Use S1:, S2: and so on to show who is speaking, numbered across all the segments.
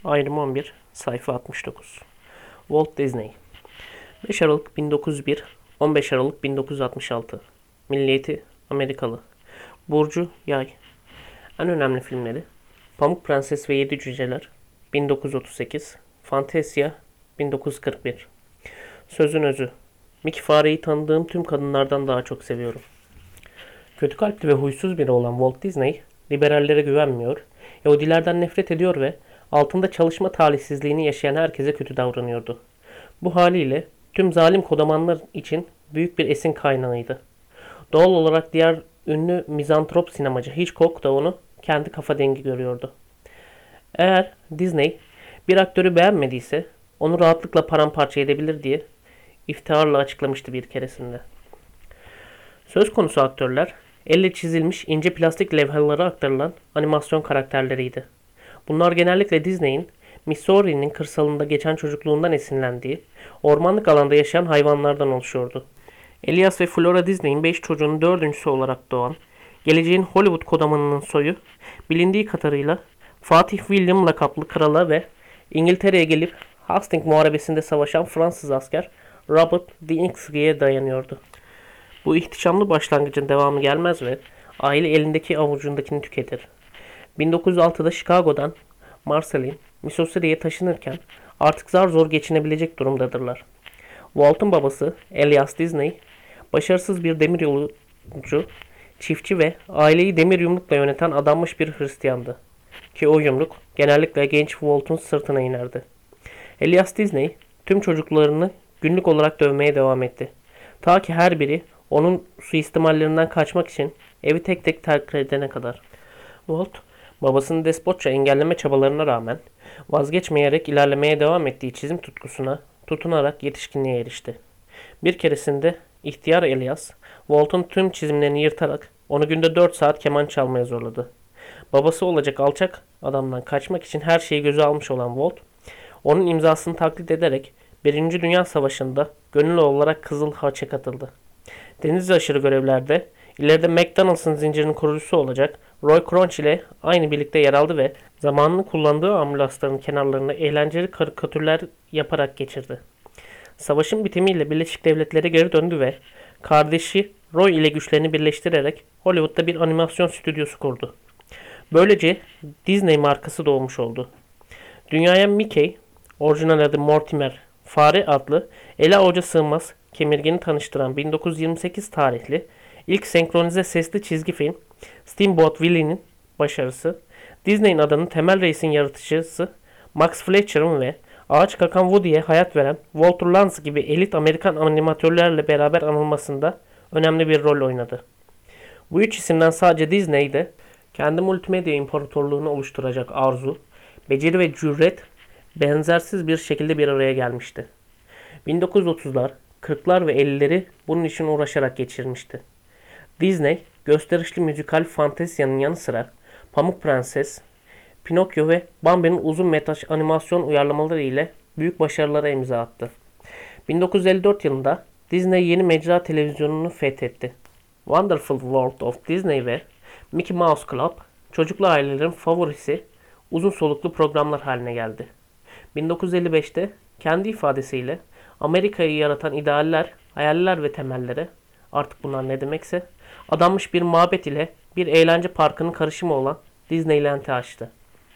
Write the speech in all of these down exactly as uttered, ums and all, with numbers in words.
S1: Ayrım on bir, sayfa altmış dokuz. Walt Disney. beş Aralık bin dokuz yüz bir, on beş Aralık bin dokuz yüz altmış altı. Milliyeti Amerikalı. Burcu Yay. En önemli filmleri: Pamuk Prenses ve Yedi Cüceler bin dokuz yüz otuz sekiz, Fantasia bin dokuz yüz kırk bir. Sözün özü: Mickey Fare'yi tanıdığım tüm kadınlardan daha çok seviyorum. Kötü kalpli ve huysuz biri olan Walt Disney, liberallere güvenmiyor, Yahudilerden nefret ediyor ve altında çalışma talihsizliğini yaşayan herkese kötü davranıyordu. Bu haliyle tüm zalim kodamanlar için büyük bir esin kaynağıydı. Doğal olarak diğer ünlü mizantrop sinemacı Hitchcock da onu kendi kafa dengi görüyordu. Eğer Disney bir aktörü beğenmediyse onu rahatlıkla paramparça edebilir diye iftiharla açıklamıştı bir keresinde. Söz konusu aktörler elle çizilmiş ince plastik levhalara aktarılan animasyon karakterleriydi. Bunlar genellikle Disney'in Missouri'nin kırsalında geçen çocukluğundan esinlendiği ormanlık alanda yaşayan hayvanlardan oluşuyordu. Elias ve Flora Disney'in beş çocuğunun dördüncüsü olarak doğan, geleceğin Hollywood kodamanının soyu, bilindiği kadarıyla Fatih William lakaplı krala ve İngiltere'ye gelip Hastings Muharebesi'nde savaşan Fransız asker Robert D'Inksky'ye dayanıyordu. Bu ihtişamlı başlangıcın devamı gelmez ve aile elindeki avucundakini tüketir. bin dokuz yüz altıda Chicago'dan Marceline, Missouri'ye taşınırken artık zar zor geçinebilecek durumdadırlar. Walt'un babası Elias Disney, başarısız bir demiryolcu, çiftçi ve aileyi demir yumrukla yöneten adanmış bir Hristiyandı. Ki o yumruk genellikle genç Walt'un sırtına inerdi. Elias Disney tüm çocuklarını günlük olarak dövmeye devam etti. Ta ki her biri onun suistimallerinden kaçmak için evi tek tek terk edene kadar. Walt, babasının despotça engelleme çabalarına rağmen vazgeçmeyerek ilerlemeye devam ettiği çizim tutkusuna tutunarak yetişkinliğe erişti. Bir keresinde ihtiyar Elias, Walt'un tüm çizimlerini yırtarak onu günde dört saat keman çalmaya zorladı. Babası olacak alçak adamdan kaçmak için her şeyi göze almış olan Walt, onun imzasını taklit ederek Birinci Dünya Savaşı'nda gönüllü olarak Kızıl Haç'a katıldı. Deniz aşırı görevlerde ileride McDonald's'ın zincirinin kurucusu olacak Roy Crunch ile aynı birlikte yer aldı ve zamanını kullandığı ambulansların kenarlarına eğlenceli karikatürler yaparak geçirdi. Savaşın bitimiyle Birleşik Devletlere geri döndü ve kardeşi Roy ile güçlerini birleştirerek Hollywood'da bir animasyon stüdyosu kurdu. Böylece Disney markası doğmuş oldu. Dünyaya Mickey, orijinal adı Mortimer Fare adlı ele avuca sığmaz kemirgeni tanıştıran bin dokuz yüz yirmi sekiz tarihli ilk senkronize sesli çizgi film Steamboat Willie'nin başarısı, Disney'in adının temel reisin yaratıcısı Max Fletcher'ın ve ağaç kakan Woody'ye hayat veren Walter Lantz gibi elit Amerikan animatörlerle beraber anılmasında önemli bir rol oynadı. Bu üç isimden sadece Disney'de kendi multimedya imparatorluğunu oluşturacak arzu, beceri ve cüret benzersiz bir şekilde bir araya gelmişti. bin dokuz yüz otuzlar, kırklar ve ellileri bunun için uğraşarak geçirmişti. Disney, gösterişli müzikal Fantasia'nın yanı sıra Pamuk Prenses, Pinokyo ve Bambi'nin uzun metraj animasyon uyarlamaları ile büyük başarılara imza attı. bin dokuz yüz elli dört yılında Disney yeni mecra televizyonunu fethetti. Wonderful World of Disney ve Mickey Mouse Club, çocuklu ailelerin favorisi uzun soluklu programlar haline geldi. bin dokuz yüz elli beşte kendi ifadesiyle Amerika'yı yaratan idealler, hayaller ve temellere, artık bunlar ne demekse, adanmış bir mabet ile bir eğlence parkının karışımı olan Disneyland'i açtı.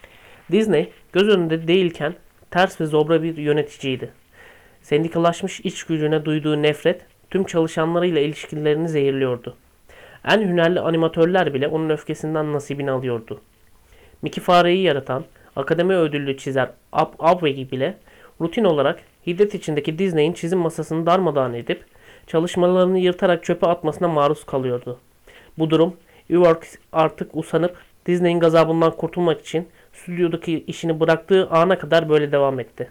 S1: Disney, göz önünde değilken ters ve zobra bir yöneticiydi. Sendikalaşmış iç gücüne duyduğu nefret tüm çalışanlarıyla ilişkilerini zehirliyordu. En hünerli animatörler bile onun öfkesinden nasibini alıyordu. Mickey Fare'yi yaratan, akademi ödüllü çizer Up Upwey bile rutin olarak hiddet içindeki Disney'in çizim masasını darmadağın edip çalışmalarını yırtarak çöpe atmasına maruz kalıyordu. Bu durum Iwerks artık usanıp Disney'in gazabından kurtulmak için stüdyodaki işini bıraktığı ana kadar böyle devam etti.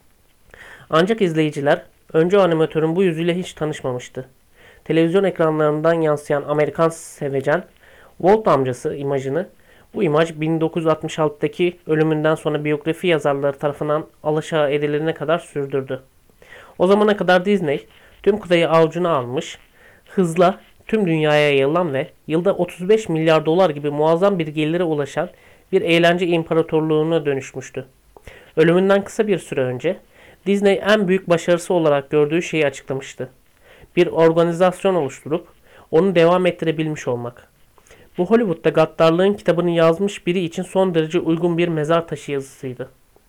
S1: Ancak izleyiciler önce o animatörün bu yüzüyle hiç tanışmamıştı. Televizyon ekranlarından yansıyan Amerikan sevecen Walt amcası imajını, bu imaj bin dokuz yüz altmış altıdaki ölümünden sonra biyografi yazarları tarafından alaşağı edilene kadar sürdürdü. O zamana kadar Disney tüm kıtayı avucuna almış, hızla tüm dünyaya yayılan ve yılda otuz beş milyar dolar gibi muazzam bir gelire ulaşan bir eğlence imparatorluğuna dönüşmüştü. Ölümünden kısa bir süre önce Disney en büyük başarısı olarak gördüğü şeyi açıklamıştı. Bir organizasyon oluşturup onu devam ettirebilmiş olmak. Bu Hollywood'da gaddarlığın kitabını yazmış biri için son derece uygun bir mezar taşı yazısıydı.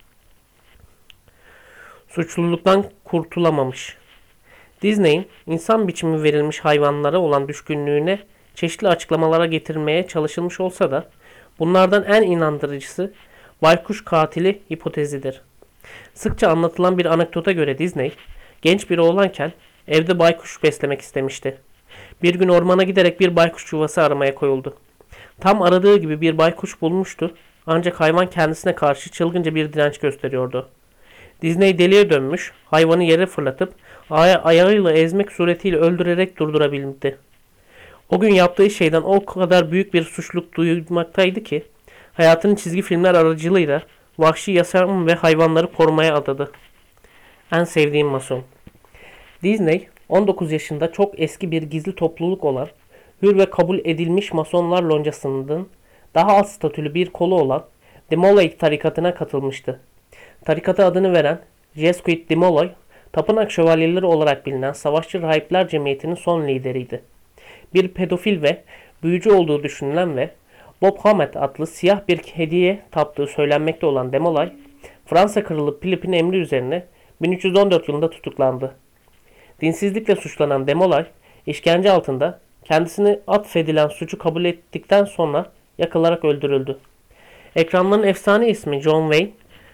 S1: Suçluluktan kurtulamamış. Disney'in insan biçimi verilmiş hayvanlara olan düşkünlüğüne çeşitli açıklamalara getirilmeye çalışılmış olsa da bunlardan en inandırıcısı baykuş katili hipotezidir. Sıkça anlatılan bir anekdota göre Disney, genç bir oğlanken evde baykuş beslemek istemişti. Bir gün ormana giderek bir baykuş yuvası aramaya koyuldu. Tam aradığı gibi bir baykuş bulmuştu ancak hayvan kendisine karşı çılgınca bir direnç gösteriyordu. Disney deliye dönmüş, hayvanı yere fırlatıp aya ayağıyla ezmek suretiyle öldürerek durdurabildi. O gün yaptığı şeyden o kadar büyük bir suçluluk duymaktaydı ki hayatını çizgi filmler aracılığıyla vahşi yaşam ve hayvanları korumaya adadı. En sevdiğim mason. Disney on dokuz yaşında çok eski bir gizli topluluk olan hür ve kabul edilmiş Masonlar loncasının daha alt statülü bir kolu olan Demolay tarikatına katılmıştı. Tarikata adını veren Jesuit Demolay, tapınak şövalyeleri olarak bilinen Savaşçı Rahipler Cemiyeti'nin son lideriydi. Bir pedofil ve büyücü olduğu düşünülen ve Bob Hammett adlı siyah bir hediye taptığı söylenmekte olan Demolay, Fransa Kralı Philip'in emri üzerine bin üç yüz on dört yılında tutuklandı. Dinsizlikle suçlanan Demolay, işkence altında kendisine atfedilen suçu kabul ettikten sonra yakılarak öldürüldü. Ekranların efsane ismi John Wayne,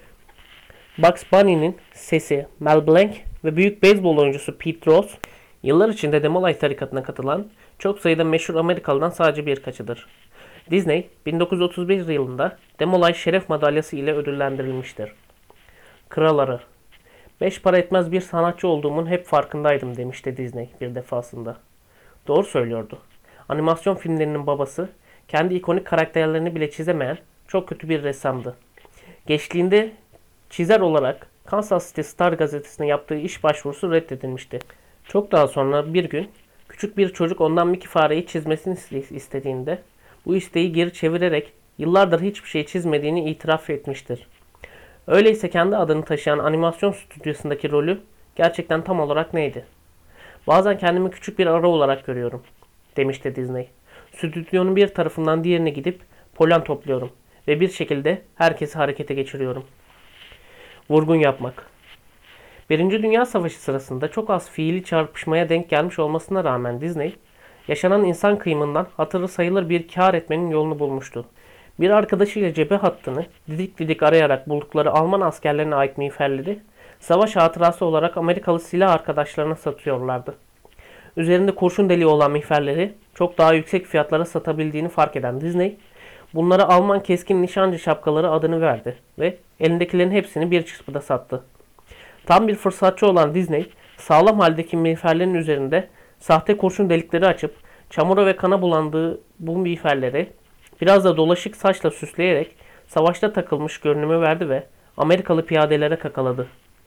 S1: Bugs Bunny'nin sesi Mel Blanc ve büyük beyzbol oyuncusu Pete Rose, yıllar içinde Demolay tarikatına katılan çok sayıda meşhur Amerikalı'dan sadece birkaçıdır. Disney, bin dokuz yüz otuz bir yılında Demolay Şeref Madalyası ile ödüllendirilmiştir. Kral Arı. Beş para etmez bir sanatçı olduğumun hep farkındaydım demişti Disney bir defasında. Doğru söylüyordu. Animasyon filmlerinin babası, kendi ikonik karakterlerini bile çizemeyen çok kötü bir ressamdı. Gençliğinde çizer olarak Kansas City Star gazetesine yaptığı iş başvurusu reddedilmişti. Çok daha sonra bir gün küçük bir çocuk ondan Mickey fareyi çizmesini istediğinde bu isteği geri çevirerek yıllardır hiçbir şey çizmediğini itiraf etmiştir. Öyleyse kendi adını taşıyan animasyon stüdyosundaki rolü gerçekten tam olarak neydi? Bazen kendimi küçük bir arı olarak görüyorum, demişti Disney. Stüdyonun bir tarafından diğerine gidip polen topluyorum ve bir şekilde herkesi harekete geçiriyorum. Vurgun yapmak. Birinci Dünya Savaşı sırasında çok az fiili çarpışmaya denk gelmiş olmasına rağmen Disney, yaşanan insan kıyımından hatırı sayılır bir kar etmenin yolunu bulmuştu. Bir arkadaşıyla cephe hattını didik didik arayarak buldukları Alman askerlerine ait miğferleri savaş hatırası olarak Amerikalı silah arkadaşlarına satıyorlardı. Üzerinde kurşun deliği olan miğferleri çok daha yüksek fiyatlara satabildiğini fark eden Disney, bunlara Alman keskin nişancı şapkaları adını verdi ve elindekilerin hepsini bir çırpıda sattı. Tam bir fırsatçı olan Disney, sağlam haldeki miğferlerin üzerinde sahte kurşun delikleri açıp çamura ve kana bulandığı bu miğferleri biraz da dolaşık saçla süsleyerek savaşta takılmış görünümü verdi ve Amerikalı piyadelere kakaladı.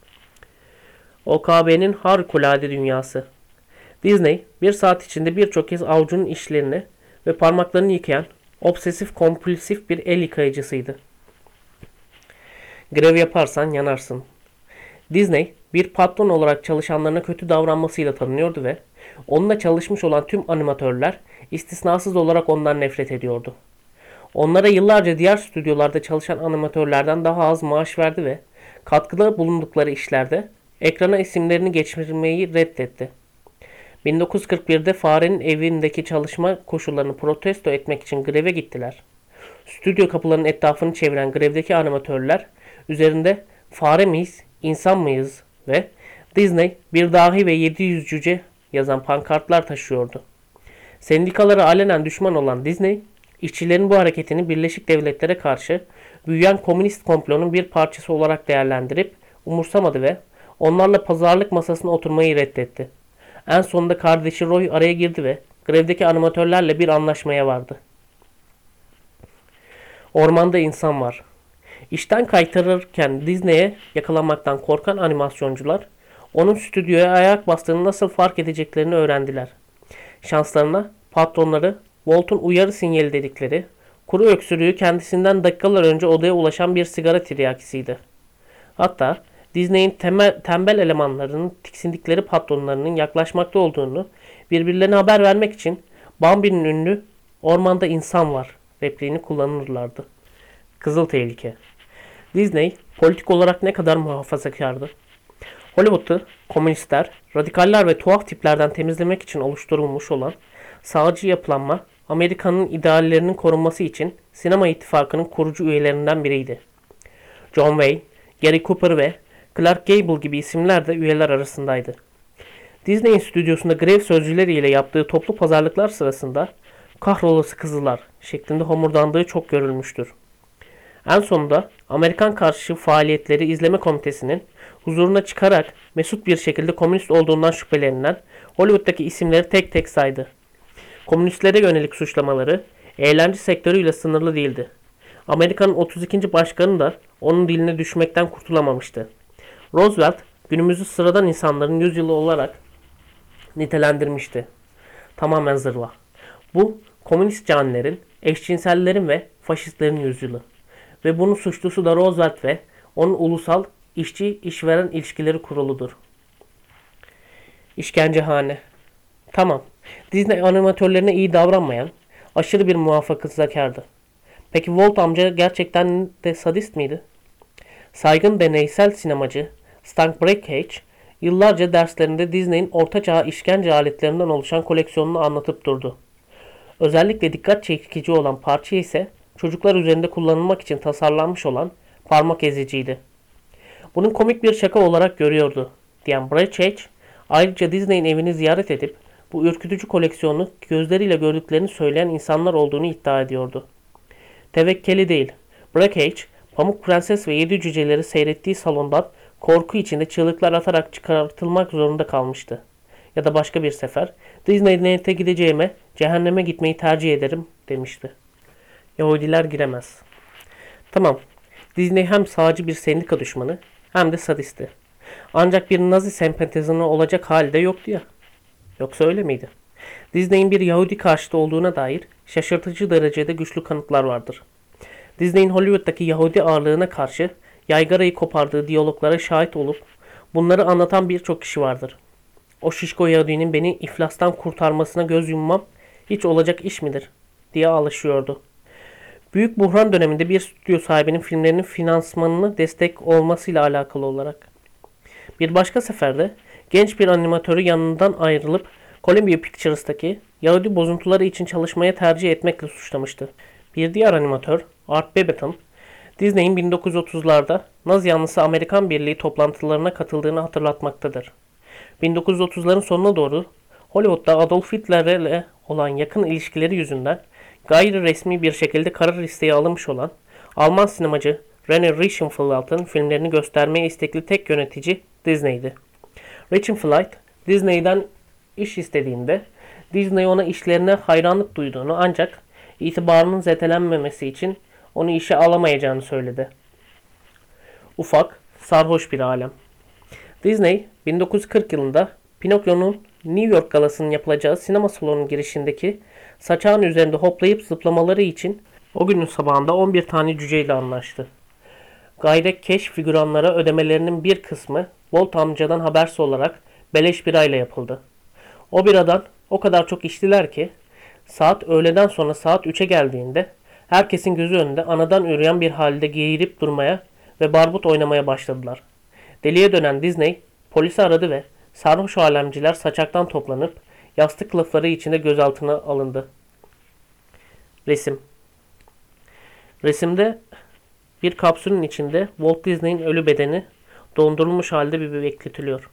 S1: O K B'nin harikulade dünyası. Disney bir saat içinde birçok kez avucunun işlerini ve parmaklarını yıkayan obsesif kompulsif bir el yıkayıcısıydı. Grev yaparsan yanarsın. Disney bir patron olarak çalışanlarına kötü davranmasıyla tanınıyordu ve onunla çalışmış olan tüm animatörler istisnasız olarak ondan nefret ediyordu. Onlara yıllarca diğer stüdyolarda çalışan animatörlerden daha az maaş verdi ve katkıda bulundukları işlerde ekrana isimlerini geçirmeyi reddetti. bin dokuz yüz kırk birde farenin evindeki çalışma koşullarını protesto etmek için greve gittiler. Stüdyo kapılarının etrafını çeviren grevdeki animatörler üzerinde fare miyiz, insan mıyız ve Disney bir dahi ve yedi yüz cüce yazan pankartlar taşıyordu. Sendikalara alenen düşman olan Disney, işçilerin bu hareketini Birleşik Devletlere karşı büyüyen komünist komplonun bir parçası olarak değerlendirip umursamadı ve onlarla pazarlık masasına oturmayı reddetti. En sonunda kardeşi Roy araya girdi ve grevdeki animatörlerle bir anlaşmaya vardı. Ormanda insan var. İşten kaytarırken Disney'e yakalanmaktan korkan animasyoncular, onun stüdyoya ayak bastığını nasıl fark edeceklerini öğrendiler. Şanslarına patronları Walt'un uyarı sinyali dedikleri, kuru öksürüğü kendisinden dakikalar önce odaya ulaşan bir sigara tiryakisiydi. Hatta Disney'in temel, tembel elemanlarının tiksindikleri patronlarının yaklaşmakta olduğunu birbirlerine haber vermek için Bambi'nin ünlü "Ormanda insan var" repliğini kullanırlardı. Kızıl tehlike. Disney politik olarak ne kadar muhafazakardı? Hollywood'u komünistler, radikaller ve tuhaf tiplerden temizlemek için oluşturulmuş olan sağcı yapılanma, Amerika'nın ideallerinin korunması için sinema ittifakının kurucu üyelerinden biriydi. John Wayne, Gary Cooper ve Clark Gable gibi isimler de üyeler arasındaydı. Disney'in stüdyosunda grev sözcüleriyle yaptığı toplu pazarlıklar sırasında "kahrolası kızılar" şeklinde homurdandığı çok görülmüştür. En sonunda Amerikan karşı faaliyetleri izleme komitesinin huzuruna çıkarak mesut bir şekilde komünist olduğundan şüphelenilen Hollywood'daki isimleri tek tek saydı. Komünistlere yönelik suçlamaları eğlence sektörüyle sınırlı değildi. Amerika'nın otuz ikinci başkanı da onun diline düşmekten kurtulamamıştı. Roosevelt günümüzü sıradan insanların yüzyılı olarak nitelendirmişti. Tamamen zırva. Bu komünist canilerin, eşcinsellerin ve faşistlerin yüzyılı. Ve bunun suçlusu da Roosevelt ve onun ulusal işçi-işveren ilişkileri kuruludur. İşkencehane. Tamam. Disney animatörlerine iyi davranmayan, aşırı bir muhafazakardı. Peki Walt amca gerçekten de sadist miydi? Saygın deneysel sinemacı Stan Brakhage yıllarca derslerinde Disney'in ortaçağ işkence aletlerinden oluşan koleksiyonunu anlatıp durdu. Özellikle dikkat çekici olan parça ise çocuklar üzerinde kullanılmak için tasarlanmış olan parmak eziciydi. Bunun komik bir şaka olarak görüyordu diyen Brakhage, ayrıca Disney'in evini ziyaret edip bu ürkütücü koleksiyonu gözleriyle gördüklerini söyleyen insanlar olduğunu iddia ediyordu. Tevekkeli değil. Brakhage, Pamuk Prenses ve Yedi Cüceleri seyrettiği salondan korku içinde çığlıklar atarak çıkartılmak zorunda kalmıştı. Ya da başka bir sefer, Disneyland'e gideceğime cehenneme gitmeyi tercih ederim demişti. Yahudiler giremez. Tamam, Disney hem sağcı bir sendika düşmanı hem de sadisti. Ancak bir Nazi sempatizanı olacak halde yoktu ya. Yoksa öyle miydi? Disney'in bir Yahudi karşıtı olduğuna dair şaşırtıcı derecede güçlü kanıtlar vardır. Disney'in Hollywood'daki Yahudi ağırlığına karşı yaygarayı kopardığı diyaloglara şahit olup bunları anlatan birçok kişi vardır. O şişko Yahudinin beni iflastan kurtarmasına göz yummam hiç olacak iş midir diye alışıyordu. Büyük buhran döneminde bir stüdyo sahibinin filmlerinin finansmanını destek olmasıyla alakalı olarak. Bir başka seferde genç bir animatörü yanından ayrılıp Columbia Pictures'taki Yahudi bozuntuları için çalışmaya tercih etmekle suçlamıştı. Bir diğer animatör Art Babbitt'ın Disney'in bin dokuz yüz otuzlarda Nazi yanlısı Amerikan Birliği toplantılarına katıldığını hatırlatmaktadır. bin dokuz yüz otuzların sonuna doğru Hollywood'da Adolf Hitler'le olan yakın ilişkileri yüzünden gayri resmi bir şekilde karar isteği alınmış olan Alman sinemacı René Riefenstahl'ın filmlerini göstermeye istekli tek yönetici Disney'di. Riefenstahl, Disney'den iş istediğinde Disney ona işlerine hayranlık duyduğunu ancak itibarının zedelenmemesi için onu işe alamayacağını söyledi. Ufak, sarhoş bir alem. Disney, bin dokuz yüz kırk yılında Pinokyo'nun New York galasının yapılacağı sinema salonunun girişindeki saçağın üzerinde hoplayıp zıplamaları için o günün sabahında on bir tane cüceyle anlaştı. Gayret keş figüranlara ödemelerinin bir kısmı Walt amcadan habersiz olarak beleş birayla yapıldı. O biradan o kadar çok içtiler ki saat öğleden sonra saat üçe geldiğinde herkesin gözü önünde anadan üreyen bir halde geğirip durmaya ve barbut oynamaya başladılar. Deliye dönen Disney polisi aradı ve sarhoş alemciler saçaktan toplanıp yastık kılıfları içinde gözaltına alındı. Resim. Resimde bir kapsülün içinde Walt Disney'in ölü bedeni dondurulmuş halde bir bekletiliyor.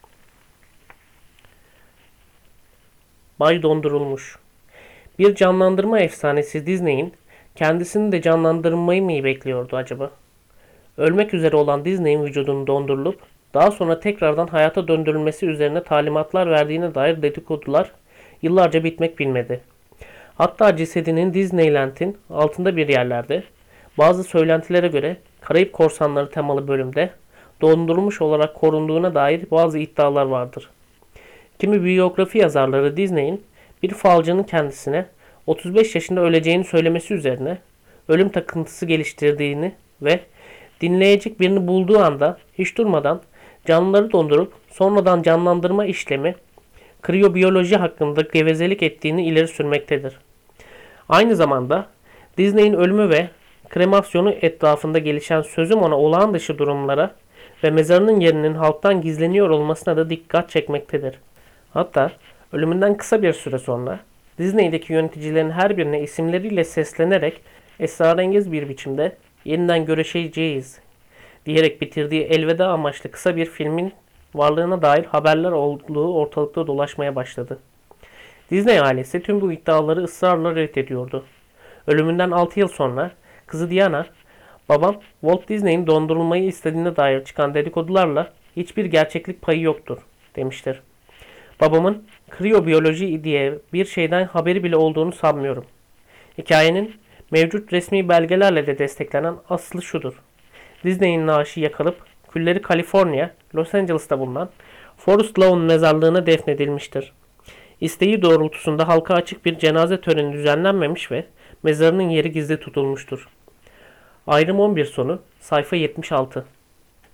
S1: Bay Dondurulmuş. Bir canlandırma efsanesi Disney'in kendisini de canlandırmayı mı bekliyordu acaba? Ölmek üzere olan Disney'in vücudunun dondurulup daha sonra tekrardan hayata döndürülmesi üzerine talimatlar verdiğine dair dedikodular yıllarca bitmek bilmedi. Hatta cesedinin Disneyland'in altında bir yerlerde, bazı söylentilere göre Karayip Korsanları temalı bölümde dondurulmuş olarak korunduğuna dair bazı iddialar vardır. Kimi biyografi yazarları Disney'in bir falcının kendisine otuz beş yaşında öleceğini söylemesi üzerine ölüm takıntısı geliştirdiğini ve dinleyecek birini bulduğu anda hiç durmadan canlıları dondurup sonradan canlandırma işlemi kriyobiyoloji hakkında gevezelik ettiğini ileri sürmektedir. Aynı zamanda Disney'in ölümü ve kremasyonu etrafında gelişen sözüm ona olağan dışı durumlara ve mezarının yerinin halktan gizleniyor olmasına da dikkat çekmektedir. Hatta ölümünden kısa bir süre sonra Disney'deki yöneticilerin her birine isimleriyle seslenerek esrarengiz bir biçimde yeniden görüşeceğiz diyerek bitirdiği elveda amaçlı kısa bir filmin varlığına dair haberler olduğu ortalıkta dolaşmaya başladı. Disney ailesi tüm bu iddiaları ısrarla reddediyordu. Ölümünden altı yıl sonra kızı Diana, babam Walt Disney'in dondurulmayı istediğine dair çıkan dedikodularla hiçbir gerçeklik payı yoktur demiştir. Babamın kriyobiyoloji diye bir şeyden haberi bile olduğunu sanmıyorum. Hikayenin mevcut resmi belgelerle de desteklenen aslı şudur. Disney'in naaşı yakılıp külleri Kaliforniya, Los Angeles'ta bulunan Forest Lawn mezarlığına defnedilmiştir. İsteği doğrultusunda halka açık bir cenaze töreni düzenlenmemiş ve mezarının yeri gizli tutulmuştur. Ayrım on bir sonu sayfa yetmiş altı.